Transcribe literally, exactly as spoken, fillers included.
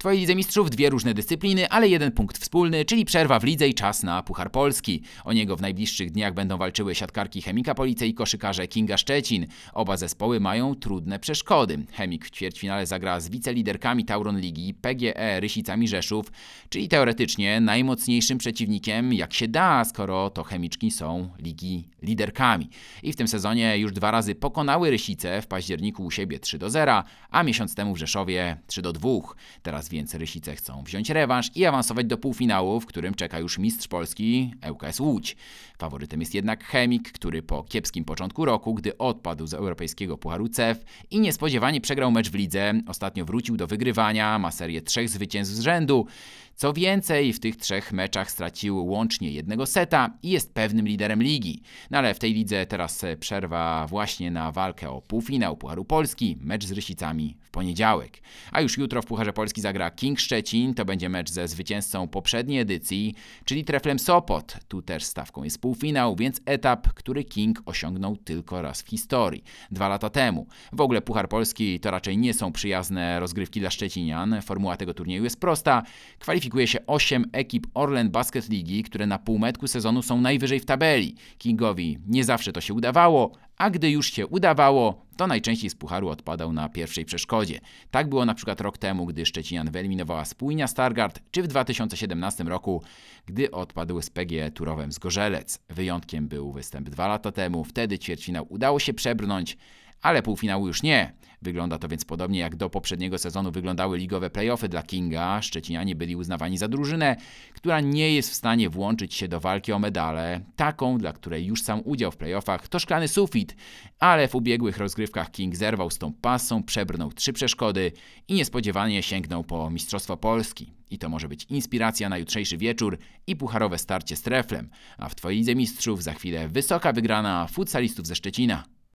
Twojej Lidze Mistrzów dwie różne dyscypliny, ale jeden punkt wspólny, czyli przerwa w lidze i czas na Puchar Polski. O niego w najbliższych dniach będą walczyły siatkarki Chemika Police i koszykarze Kinga Szczecin. Oba zespoły mają trudne przeszkody. Chemik w ćwierćfinale zagra z wiceliderkami Tauron Ligi, P G E Rysicami Rzeszów, czyli teoretycznie najmocniejszym przeciwnikiem jak się da, skoro to chemiczki są ligi liderkami. I w tym sezonie już dwa razy pokonały Rysice, w październiku u siebie trzy do zera, a miesiąc temu w Rzeszowie trzy do dwóch. Teraz więc Rysice chcą wziąć rewanż i awansować do półfinału, w którym czeka już mistrz Polski ŁKS Łódź. Faworytem jest jednak Chemik, który po kiepskim początku roku, gdy odpadł z europejskiego Pucharu C E F i niespodziewanie przegrał mecz w lidze, ostatnio wrócił do wygrywania, ma serię trzech zwycięstw z rzędu. Co więcej, w tych trzech meczach stracił łącznie jednego seta i jest pewnym liderem ligi. No ale w tej lidze teraz przerwa właśnie na walkę o półfinał Pucharu Polski, mecz z Rysicami w poniedziałek. A już jutro w Pucharze Polski zagra King Szczecin, to będzie mecz ze zwycięzcą poprzedniej edycji, czyli Treflem Sopot. Tu też stawką jest półfinał, więc etap, który King osiągnął tylko raz w historii, dwa lata temu. W ogóle Puchar Polski to raczej nie są przyjazne rozgrywki dla szczecinian. Formuła tego turnieju jest prosta. Kwalifikuje się osiem ekip Orlen Basket Ligi, które na półmetku sezonu są najwyżej w tabeli. Kingowi nie zawsze to się udawało, a gdy już się udawało, to najczęściej z pucharu odpadał na pierwszej przeszkodzie. Tak było na przykład rok temu, gdy Szczecinian wyeliminowała Spójnia Stargard, czy w dwa tysiące siedemnastym roku, gdy odpadł z P G E Turowem z Gorzelec. Wyjątkiem był występ dwa lata temu, wtedy ćwierćfinał udało się przebrnąć, ale półfinału już nie. Wygląda to więc podobnie jak do poprzedniego sezonu wyglądały ligowe play-offy dla Kinga. Szczecinianie byli uznawani za drużynę, która nie jest w stanie włączyć się do walki o medale, taką, dla której już sam udział w play-offach to szklany sufit, ale w ubiegłych rozgrywkach King zerwał z tą pasą, przebrnął trzy przeszkody i niespodziewanie sięgnął po Mistrzostwo Polski. I to może być inspiracja na jutrzejszy wieczór i pucharowe starcie z Treflem. A w Twojej Lidze Mistrzów za chwilę wysoka wygrana futsalistów ze Szczecina.